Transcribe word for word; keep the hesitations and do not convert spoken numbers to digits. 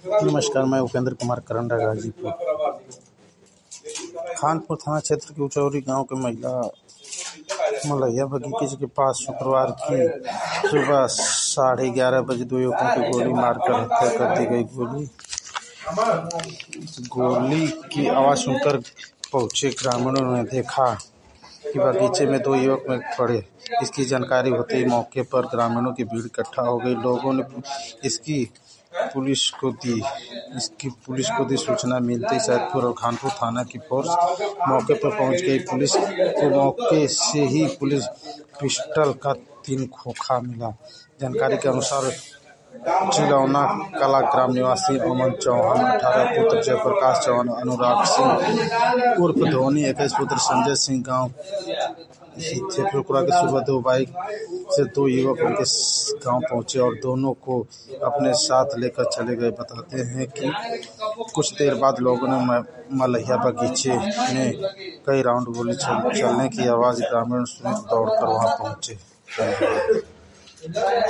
नमस्कार, मैं उपेंद्र कुमार करंडा गाजीपुर। खानपुर थाना क्षेत्र के उचौरी गांव के महिला मलैया बगीचे के पास शुक्रवार की सुबह साढ़े ग्यारह बजे दो युवकों की गोली मारकर हत्या कर दी गई। गोली गोली की आवाज सुनकर पहुंचे ग्रामीणों ने देखा कि बगीचे में दो युवक में पड़े। इसकी जानकारी होते ही मौके पर ग्रामीणों की भीड़ इकट्ठा हो गई। लोगों ने इसकी पुलिस को दी इसकी पुलिस को दी सूचना मिलते ही सैदपुर और खानपुर थाना की फोर्स मौके पर पहुंच गई। पुलिस को मौके से ही पुलिस पिस्टल का तीन खोखा मिला। जानकारी के अनुसार चिलौना कला ग्राम निवासी अमन चौहान अठारह पुत्र जयप्रकाश चौहान, अनुराग सिंह उर्फ धोनी इक्कीस पुत्र संजय सिंह गांव शुक्रवार की सुबह दो बाइक से दो युवक उनके गांव पहुंचे और दोनों को अपने साथ लेकर चले गए। बताते हैं कि कुछ देर बाद लोगों ने मलैया बगीचे में कई राउंड गोली चलने की आवाज ग्रामीण सुन दौड़कर वहां पहुंचे।